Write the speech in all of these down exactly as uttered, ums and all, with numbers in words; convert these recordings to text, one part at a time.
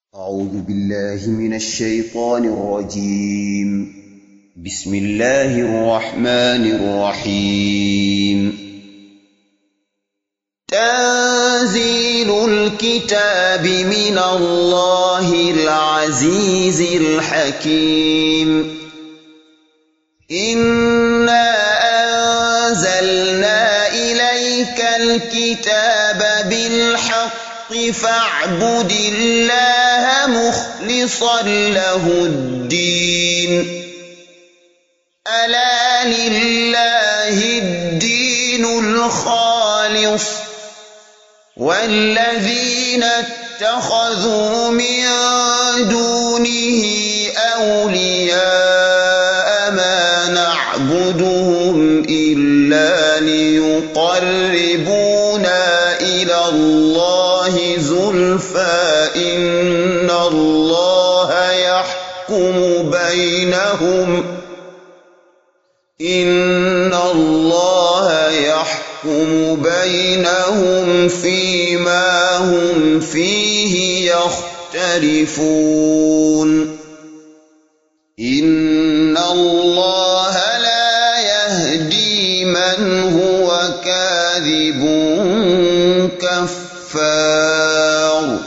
أعوذ بالله من الشيطان الرجيم. بسم الله الرحمن الرحيم. تنزيل الكتاب من الله العزيز الحكيم. إنا أنزلنا إليك الكتاب بالحق فاعبد الله مخلصا له الدين. ألا لله الدين الخالص والذين اتخذوا من دونه أولياء ما نعبدهم إلا ليقربونا إلى الله زلفى إن الله يحكم بينهم إن الله يحكم بينهم فيما هم فيه يختلفون. إن الله لا يهدي من هو كاذب كفار.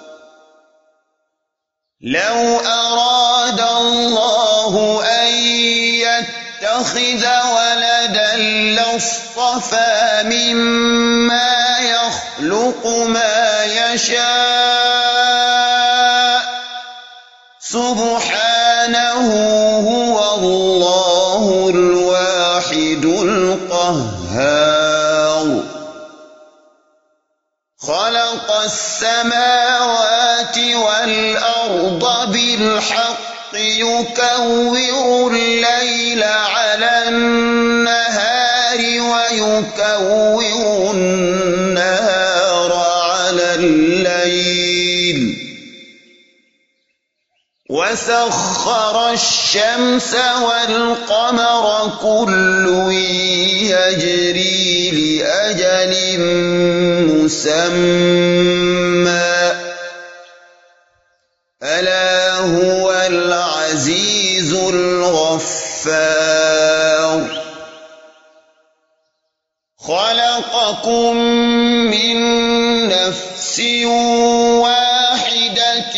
لو أراد الله أن يتخذ ولدا لاصطفى مما يخلق ما يشاء سبحانه هو الله الواحد القهار. خلق السماوات والأرض بالحق يكور الليل على النهار ويكور النهار على الليل وسخر الشمس والقمر كل يجري لأجل مسمى ألا هو العزيز الغفار. خلقكم من نفس واحدة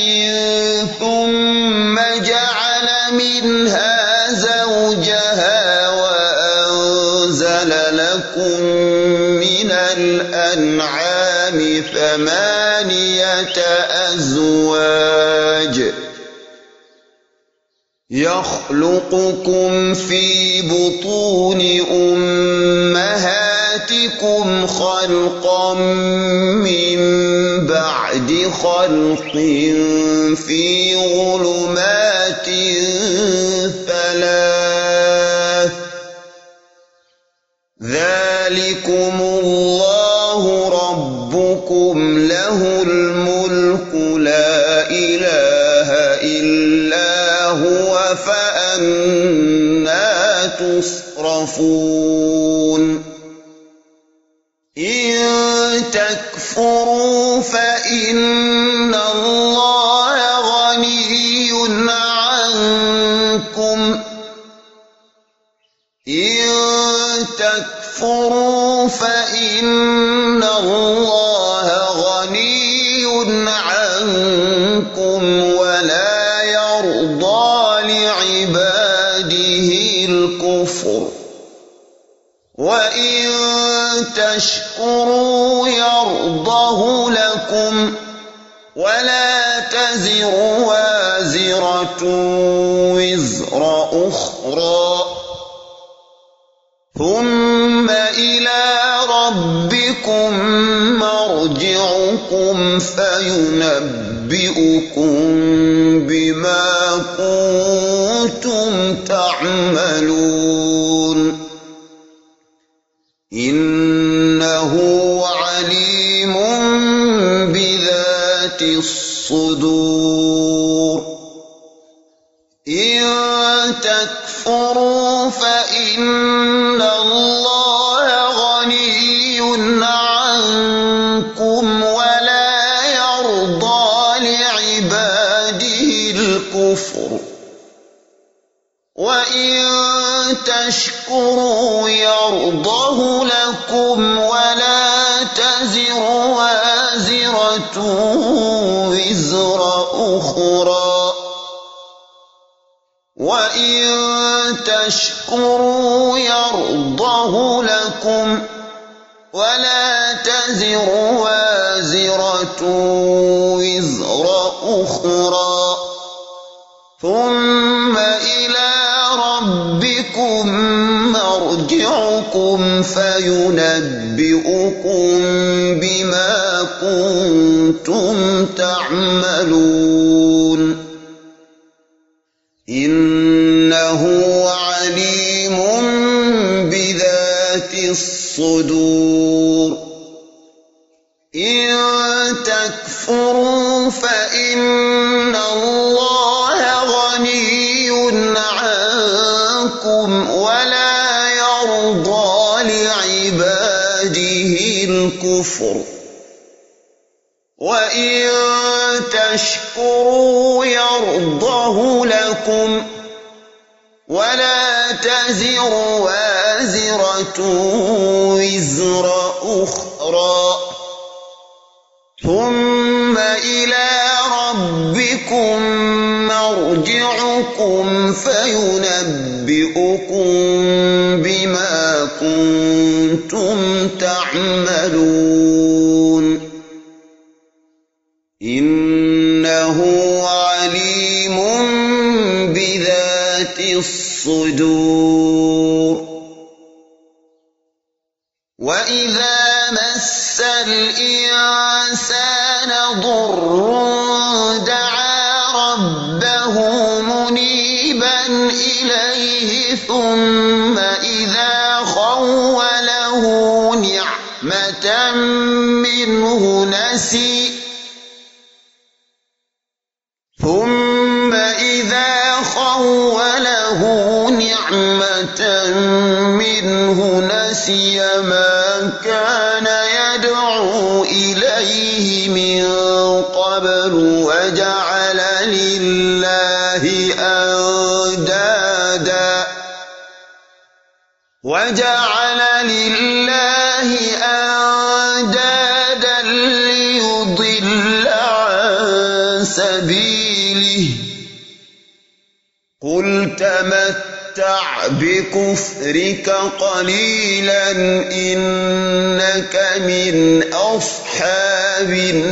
ثم جعل منها زوجها وأنزل لكم من الأنعام ثمانية أزواج يخلقكم في بطون أمهاتكم خلقا من بعد خلق في ظلمات ثلاث ذلكم الله ربكم له الملك لا إله إلا هو فأنى تصرفون. إن تكفروا فإن الله غني عنكم إن تكفروا فإن الله غني عنكم ولا يرضى لعباده الكفر وإن تشكروا يرضه لكم ولا تزر وازرة وزر أخرى ثم إلى ربكم مرجعكم فينبئكم بما كنتم تعملون. إنه عليم بذات الصدور. إن تكفروا فإن الله غني عنكم ولا يرضى لعباده الكفر وإن تشكروا يرضه لكم ولا تزر وازرة وزر أخرى وإن تشكروا يرضه لكم ولا تزر وازرة وزر أخرى ثم إلى ربكم مرجعكم فينبئكم بما كنتم تعملون إنه عليم بذات الصدور إن تكفروا فإن الله غني عنكم ولا يرضى لعباده الكفر وإن تشكروا يرضه لكم ولا تزر وازرة وزر أخرى ثم إلى ربكم مرجعكم فينبئكم بما كنتم تعملون إنه عليم بذات الصدور وإذا مس الإنسان ضر دعا ربه منيبا إليه ثم إذا خوله نعمة منه نسي ثم إذا خوله نعمة منه نسي ما كان يدعو إليه من قبل وجعل لله أندادا وجعل لله أندادا ليضل عن سبيله قل تمتع بكفرك قليلا إنك من أصحاب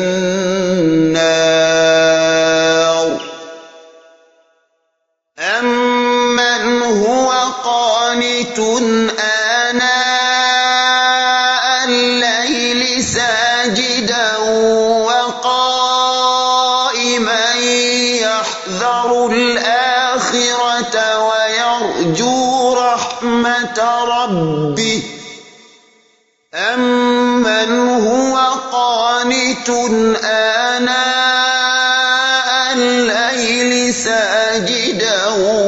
النار أمن هو قانت آناء الليل ساجدا وقائما يحذر الآخرة ويرجو رحمة ربه أمن هو قانت آناء الليل ساجدا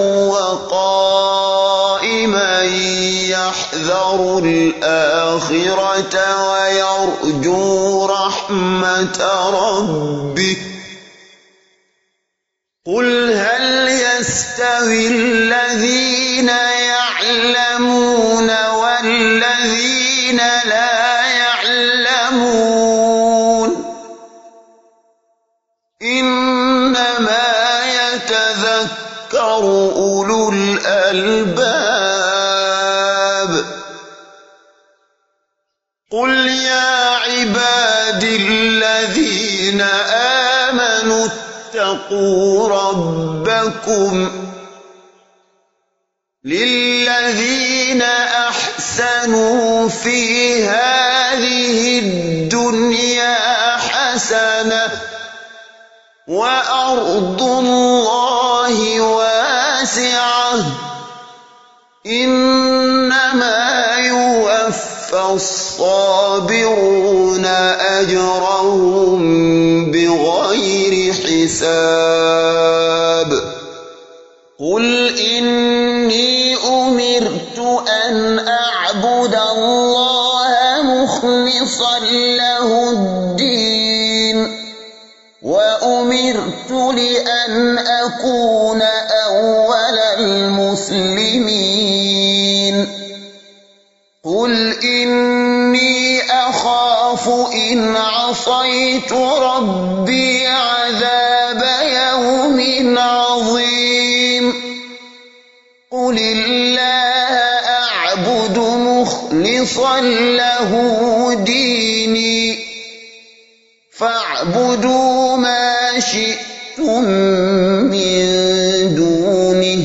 وقائما يحذر الآخرة ويرجو رحمة ربه قل هل يستوي الذين يعلمون والذين لا يعلمون إنما يتذكر أولو الألباب قل يا عبادي الذين آمنوا اتقوا ربكم للذين أحسنوا في هذه الدنيا حسنة وأرض الله واسعة إنما يوفى الصابرون أجرهم بغير حساب قل إني أمرت أن أعبد الله مخلصا له الدين وأمرت أمرت لأن أكون أول المسلمين قل إني أخاف إن عصيت ربي عذاب يوم عظيم قل الله أعبد مخلصا له ديني فاعبدوا ما شئتم من دونه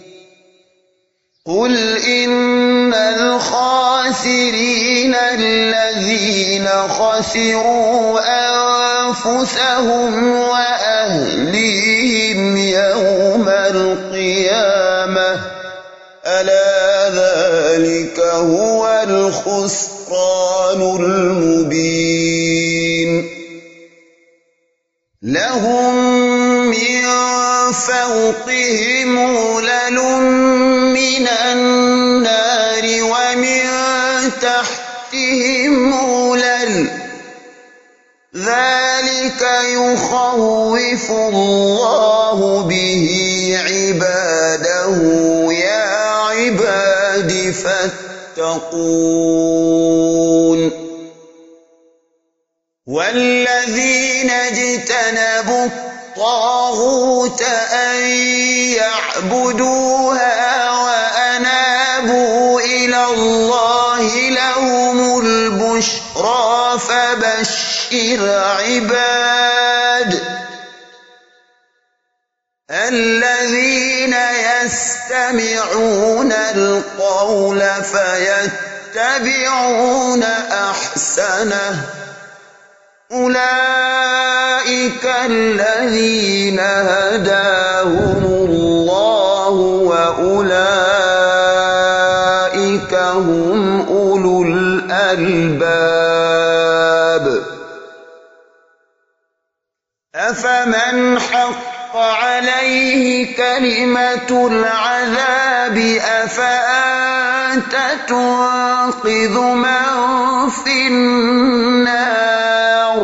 قل إن الخاسرين الذين خسروا أنفسهم وأهليهم يوم القيامة ألا ذلك هو الخسران المبين لهم من فوقهم ظلل من النار ومن تحتهم ظلل ذلك يخوف الله به عباده يا عباد فاتقون والذين اجتنبوا الطاغوت أن يعبدوها وأنابوا إلى الله لهم البشرى فبشر عباد الذين يستمعون القول فيتبعون أحسنه أولئك الذين هداهم الله وأولئك هم أولو الألباب أفمن حق عليه كلمة العذاب أفأنت تنقذ من في النار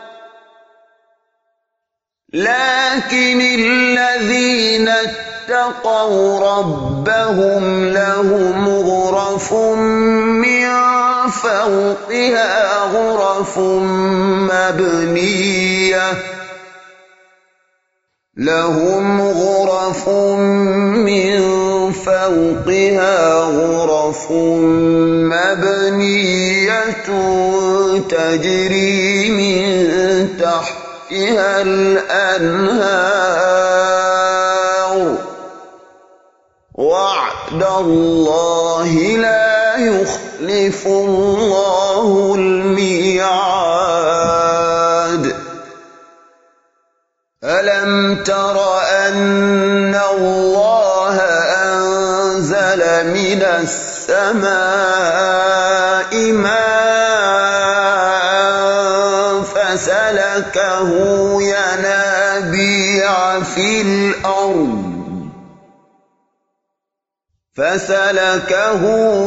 لكن الذين اتقوا ربهم لهم غرف من فوقها غرف مبنية لهم غرف من فوقها غرف مبنية تجري من تحتها الأنهار وعد الله لا يخلف الله الميعاد ألم تر أن الله أنزل من السماء ماء فسلكه ينابيع في الأرض فسلكه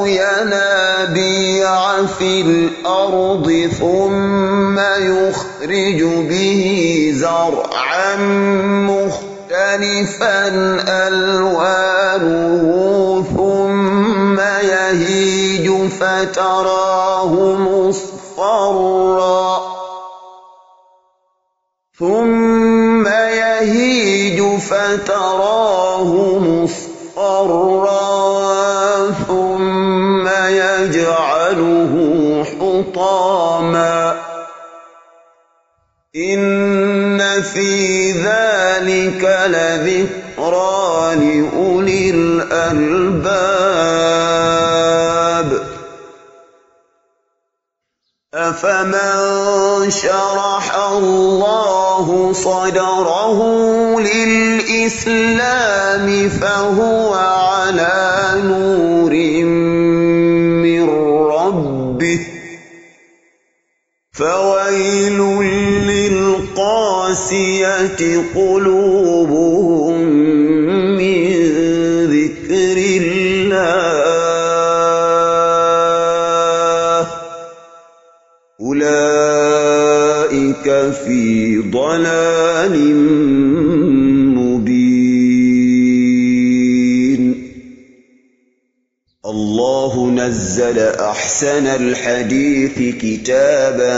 ينابيع في الأرض ثم يخرج به زرعا مختلفا ألوانه ثم يهيج فتراه مصفرا ثم يهيج فتراه مصفرا ثم يجعله حطاما إن في ذلك لذكرى لأولي الألباب أفمن شرح الله صدره للإسلام فهو على نور من ربه فويل للقاسية قلوبهم من ذكر الله أولئك في ضلال ضلال مبين. الله نزل أحسن الحديث كتابا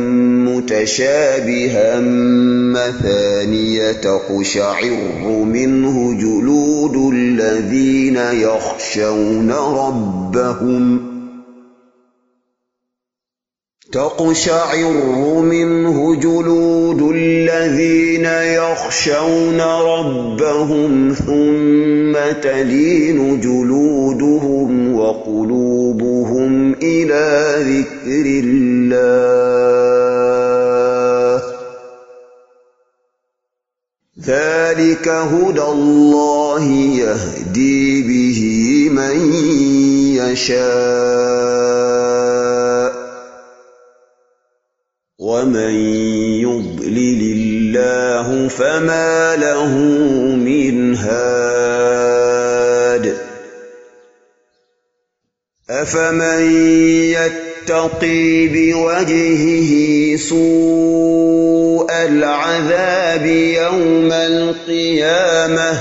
متشابها مثانية تقشعر منه جلود الذين يخشون ربهم تقشعر منه جلود الذين يخشون ربهم ثم تلين جلودهم وقلوبهم إلى ذكر الله. ذلك هدى الله يهدي به من يشاء ومن يضلل الله فما له من هاد. أفمن يتقي بوجهه سوء العذاب يوم القيامة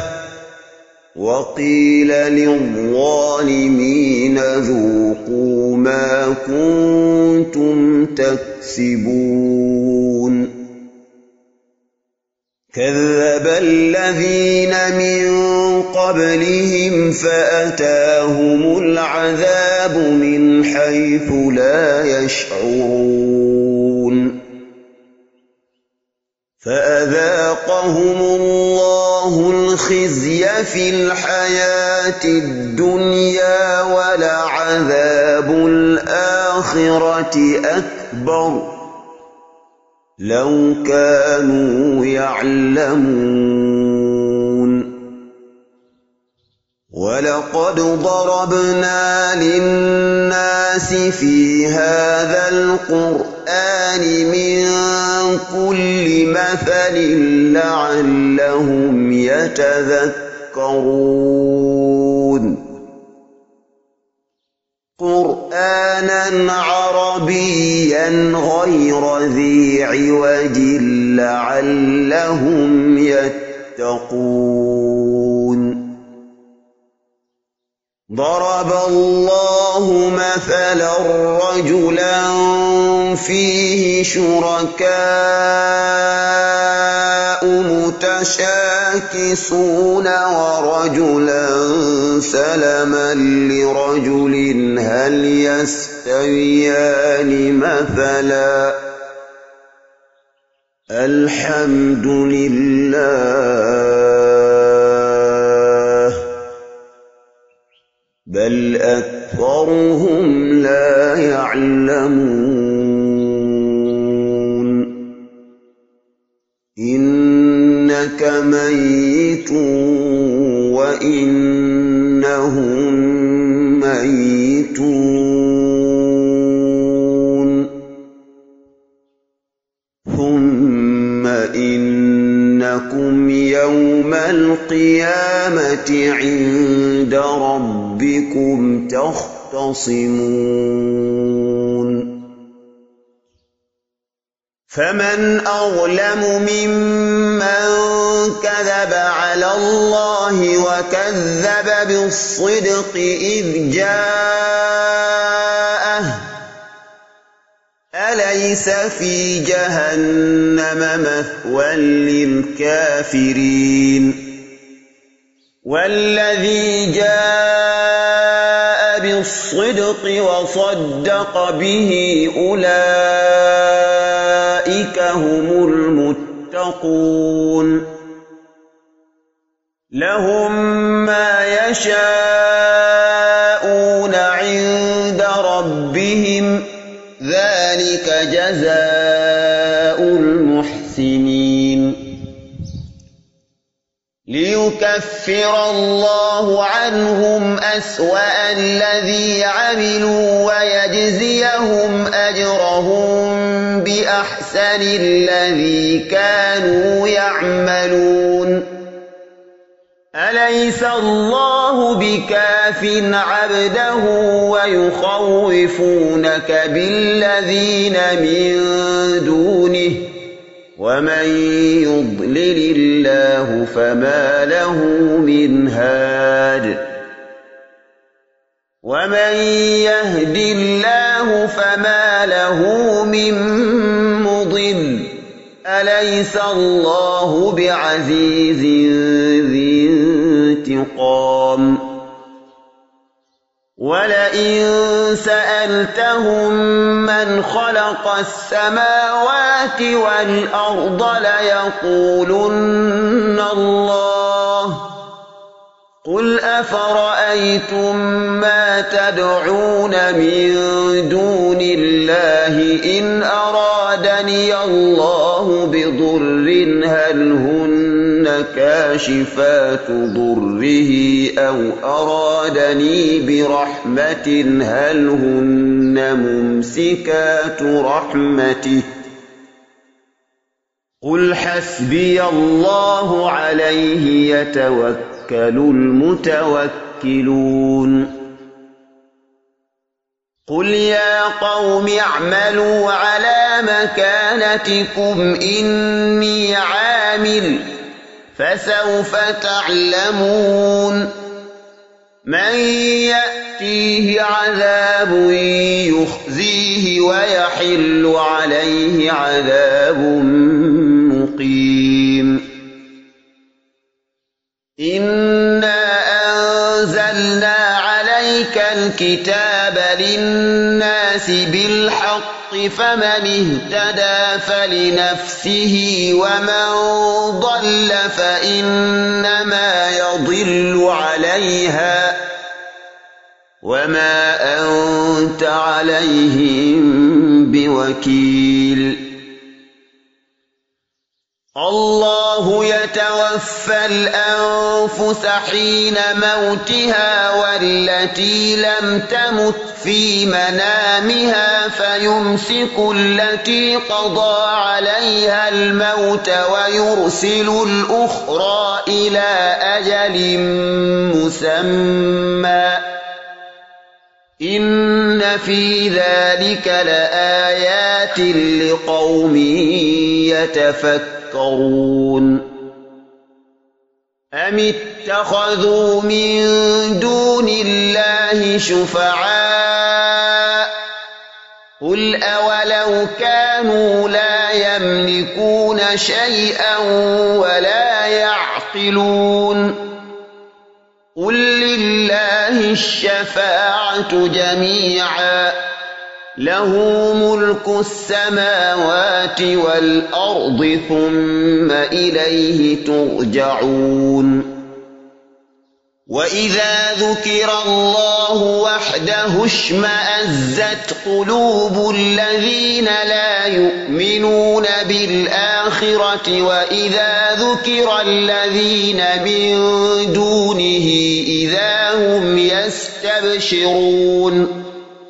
وقيل للظالمين ذوقوا ما كنتم تكسبون. كذب الذين من قبلهم فأتاهم العذاب من حيث لا يشعرون فأذاقهم الله الخزي في الحياة الدنيا ولعذاب الآخرة أكبر لو كانوا يعلمون. ولقد ضربنا للناس في هذا القرآن من كل مثل لعلهم يتذكرون. قرآنا عربيا غير ذي عوج لعلهم يتقون. ضرب الله مثلا رجلا فيه شركاء متشاكسون ورجلا سلما لرجل هل يستويان مثلا الحمد لله بل أكثرهم لا يعلمون. إنك ميت وإنهم ميتون ثم إنكم يوم القيامة عند ربكم تختصمون. فمن أظلم ممن كذب على الله وكذب بالصدق إذ جاءه أليس في جهنم مثوى للكافرين. والذي جاء بالصدق وصدق به أولئك هم المتقون. لهم ما يشاءون عند ربهم ذلك جزاء المحسنين. ليكفر الله عنهم أسوأ الذي عملوا ويجزيهم أجرهم بأحسن الذي كانوا يعملون. أليس الله بكاف عبده ويخوفونك بالذين من دونه ومن يضلل الله فما له من هاد ومن يهد الله فما له من مضل أليس الله بعزيز ذي انتقام ولئن سألتهم من خلق السماوات والأرض ليقولن الله قل أفرأيتم ما تدعون من دون الله إن أرادني الله بضر هل هن كاشفات ضره أو أرادني برحمة هل هن ممسكات رحمته قل حسبي الله عليه يتوكل المتوكلون قل يا قوم اعملوا على مكانتكم إني عامل فسوف تعلمون من يأتيه عذاب يخزيه ويحل عليه عذاب مقيم إنا أنزلنا عليك الكتاب للناس بالحق فمن اهتدى فلنفسه ومن ضل فإنما يضل عليها وما أنت عليهم بوكيل الله يتوفى الأنفس حين موتها والتي لم تمت في منامها فيمسك التي قضى عليها الموت ويرسل الأخرى إلى أجل مسمى إن في ذلك لآيات لقوم يتفكرون أم اتخذوا من دون الله شفعاء قل أولو كانوا لا يملكون شيئا ولا يعقلون قل لله الشفاعة جميعا له ملك السماوات والأرض ثم إليه ترجعون وإذا ذكر الله وحده اشمأزت قلوب الذين لا يؤمنون بالآخرة وإذا ذكر الذين من دونه إذا هم يستبشرون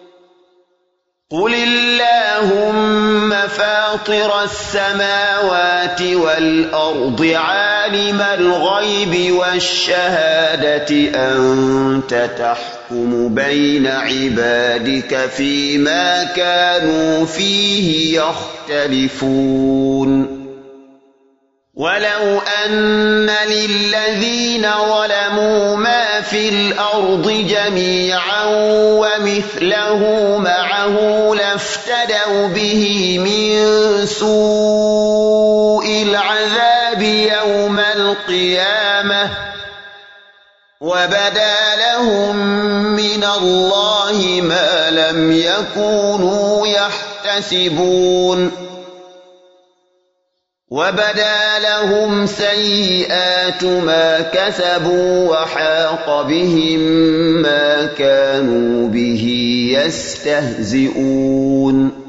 قل اللهم فاطر السماوات والأرض عالم الغيب والشهادة أنت تحكم بين عبادك فيما كانوا فيه يختلفون ولو أن للذين ظلموا ما في الأرض جميعا ومثله معه لافتدوا به من سوء العذاب يوم القيامة وبدا لهم من الله ما لم يكونوا يحتسبون وبدا لهم سيئات ما كسبوا وحاق بهم ما كانوا به يستهزئون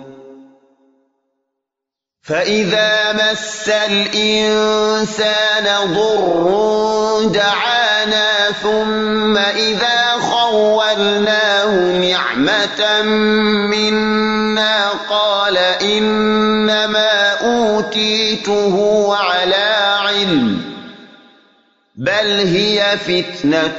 فإذا مس الإنسان ضر دعانا ثم إذا خولناه نعمة منا قال إنما أوتيته على علم بل هي فتنة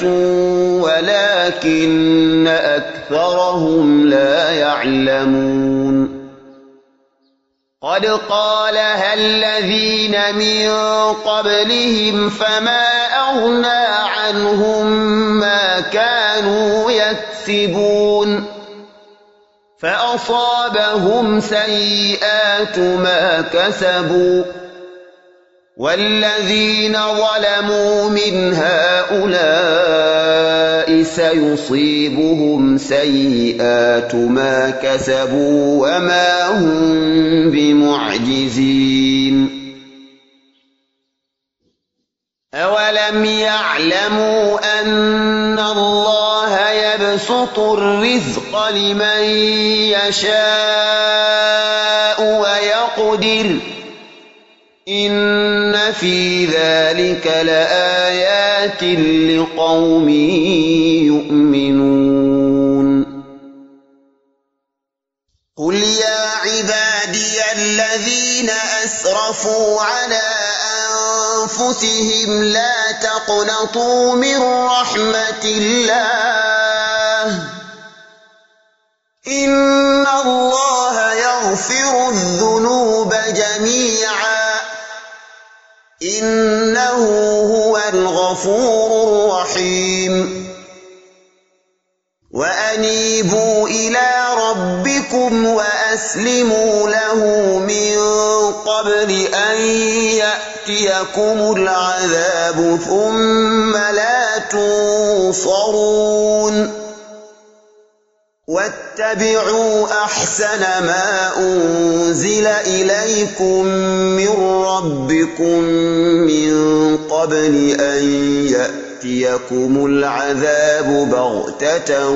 ولكن أكثرهم لا يعلمون قد قالها الذين من قبلهم فما أغنى عنهم ما كانوا يكسبون فأصابهم سيئات ما كسبوا والذين ظلموا من هؤلاء سيصيبهم سيئات ما كسبوا وما هم بمعجزين أولم يعلموا أن الله يبسط الرزق لمن يشاء ويقدر إن في ذلك لآيات لقوم يؤمنون قل يا عبادي الذين أسرفوا على أنفسهم لا تقنطوا من رحمة الله إن الله يغفر الذنوب جميعا إنه هو الغفور الرحيم وأنيبوا إلى ربكم وأسلموا له من قبل أن يأتيكم العذاب ثم لا تنصرون واتبعوا أحسن ما أنزل إليكم من ربكم من قبل أن يأتيكم العذاب بغتة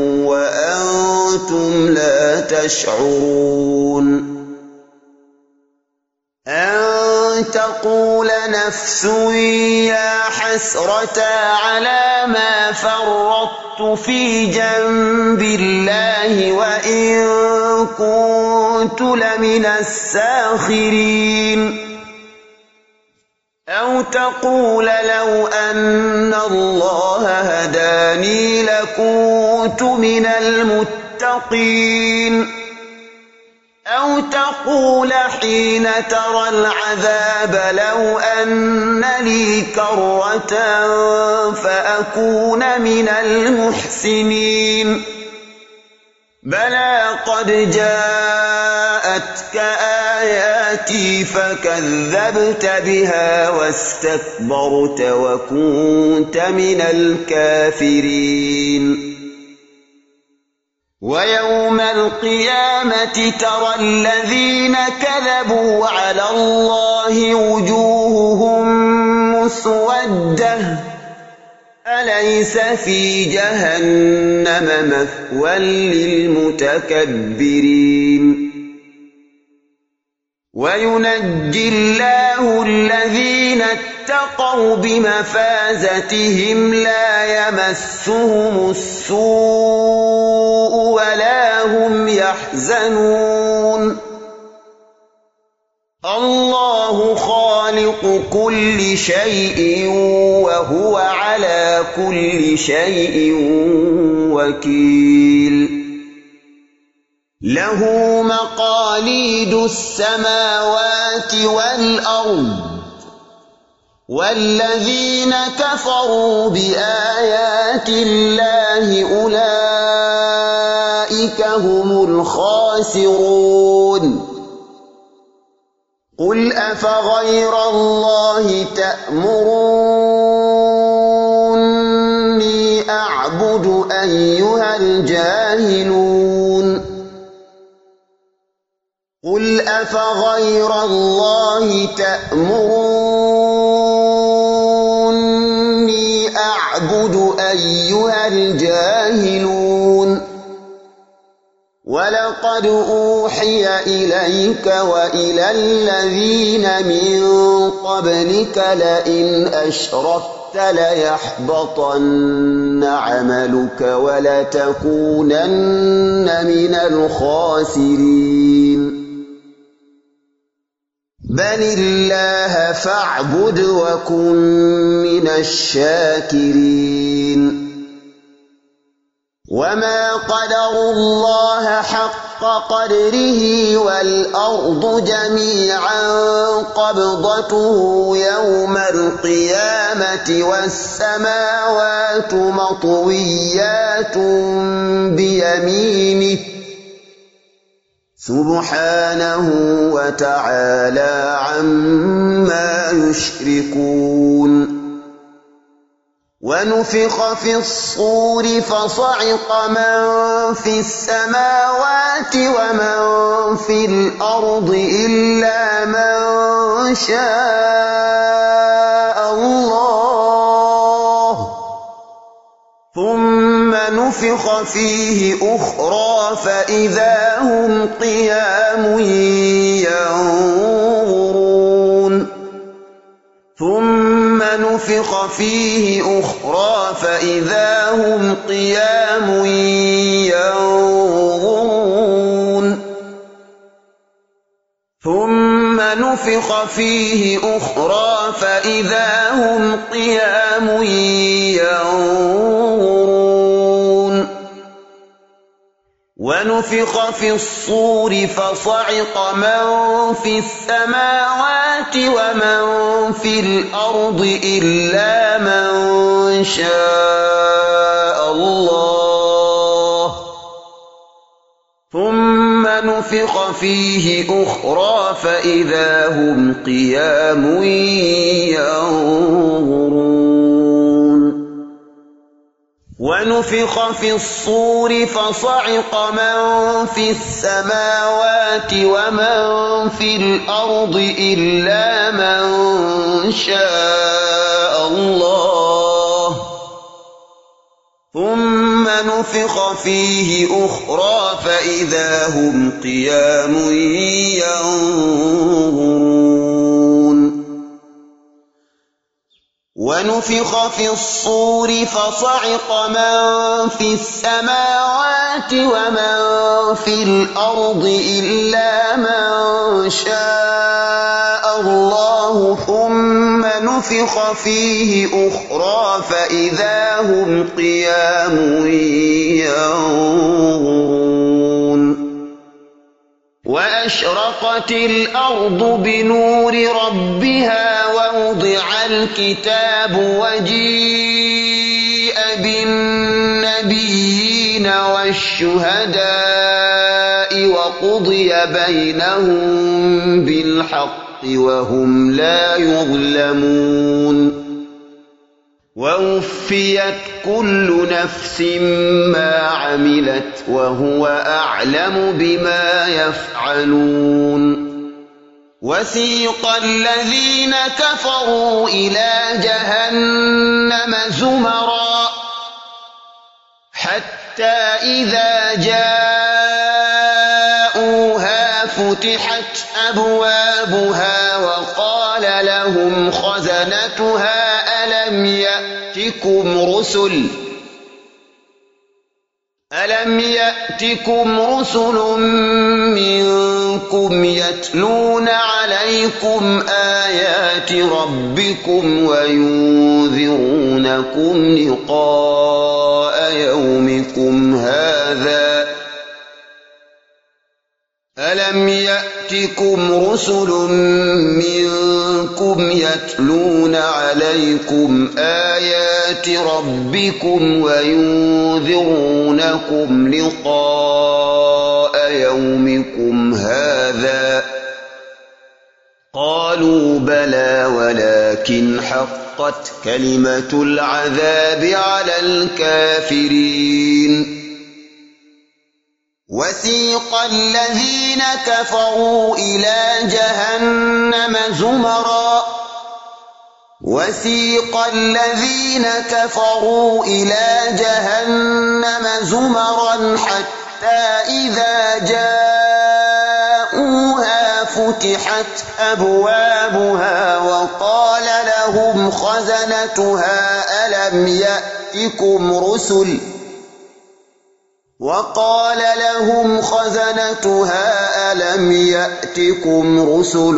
وأنتم لا تشعرون أن تقول نفس يا حسرة على ما فرطت في جنب الله وإن كنت لمن الساخرين أو تقول لو أن الله هداني لكنت من المتقين أو تقول حين ترى العذاب لو أن لي كرة فأكون من المحسنين بلى قد جاءتك آياتي فكذبت بها واستكبرت وكنت من الكافرين ويوم القيامة ترى الذين كذبوا على الله وجوههم مسودة أليس في جهنم مثوى للمتكبرين وينجي الله الذين اتقوا بمفازتهم لا يمسهم السوء ولا هم يحزنون الله خالق كل شيء وهو على كل شيء وكيل له مقاليد السماوات والأرض والذين كفروا بآيات الله أولئك هم الخاسرون قل أفغير الله تأمروني أعبد أيها الجاهلون قل أفغير الله تأمروني أعبد أيها الجاهلون ولقد أوحي إليك وإلى الذين من قبلك لئن أشركت ليحبطن عملك ولتكونن من الخاسرين بل الله فاعبد وكن من الشاكرين وما قدروا الله حق قدره والأرض جميعا قبضته يوم القيامة والسماوات مطويات بيمينه سبحانه وتعالى عما يشركون ونفخ في الصور فصعق من في السماوات ومن في الأرض إلا من شاء الله ثم نفخ فيه أخرى فإذا هم قيام ينظرون ثم نفخ فيه أخرى فإذا هم قيام ينظرون ثم نفخ فيه أخرى فإذا هم قيام ينظرون ونفخ في الصور فصعق من في السماوات ومن في الأرض إلا من شاء الله ثم نفخ فيه أخرى فإذا هم قيام ينظرون ونفخ في الصور فصعق من في السماوات ومن في الأرض إلا من شاء الله ثم نفخ فيه أخرى فإذا هم قيام ينظرون ونفخ في الصور فصعق من في السماوات ومن في الأرض إلا من شاء الله ثم نفخ فيه أخرى فإذا هم قيام ينظرون وأشرقت الأرض بنور ربها ووضع الكتاب وجيء بالنبيين والشهداء وقضي بينهم بالحق وهم لا يظلمون ووفيت كل نفس ما عملت وهو أعلم بما يفعلون وسيق الذين كفروا إلى جهنم زمرا حتى إذا جاءوها فتحت أبوابها وقال لهم خزنتها ألم يأتكم رسل ألم يأتكم رسل منكم يتلون عليكم آيات ربكم وينذرونكم لقاء يومكم هذا ألم يأتكم رسل منكم يتلون عليكم آيات ربكم وينذرونكم لقاء يومكم هذا قالوا بلى ولكن حقت كلمة العذاب على الكافرين وسيق الذين كفروا إلى جهنم زمرا وسيق الذين كفروا إلى جهنم زمرا حتى إذا جاءوها فتحت أبوابها وقال لهم خزنتها ألم يأتكم رسل وقال لهم خزنتها ألم يأتكم رسل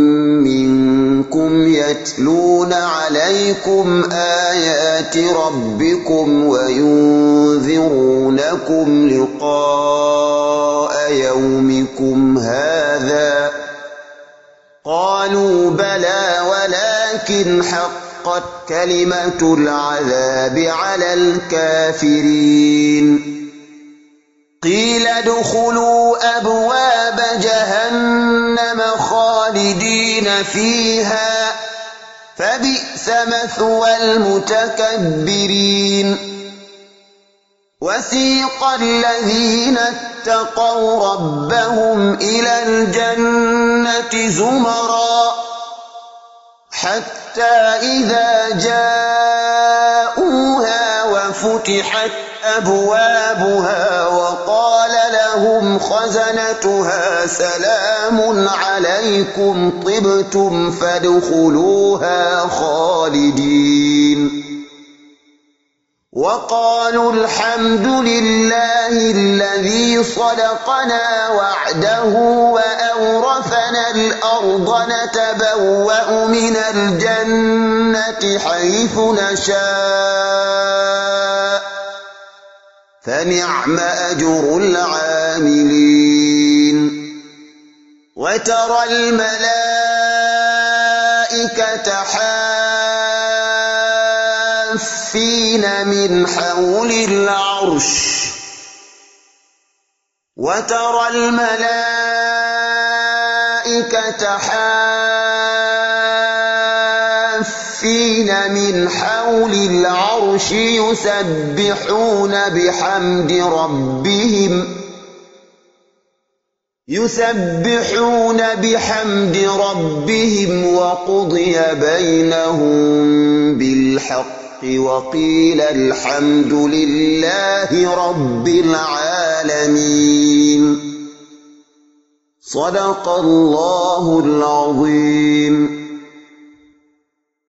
منكم يتلون عليكم آيات ربكم وينذرونكم لقاء يومكم هذا قالوا بلى ولكن حقت كلمة العذاب على الكافرين قيل ادخلوا أبواب جهنم خالدين فيها فبئس مثوى المتكبرين وسيق الذين اتقوا ربهم إلى الجنة زمرا حتى إذا جاءوها وفتحت أبوابها وقال لهم خزنتها سلام عليكم طبتم فادخلوها خالدين وقالوا الحمد لله الذي صدقنا وعده وأورثنا الأرض نتبوأ من الجنة حيث نشاء فنعم أجر العاملين وترى الملائكة حافين من حول العرش وترى الملائكة حافين من حول العرش يسبحون بحمد ربهم يسبحون بحمد ربهم وقضي بينهم بالحق وقيل الحمد لله رب العالمين صدق الله العظيم.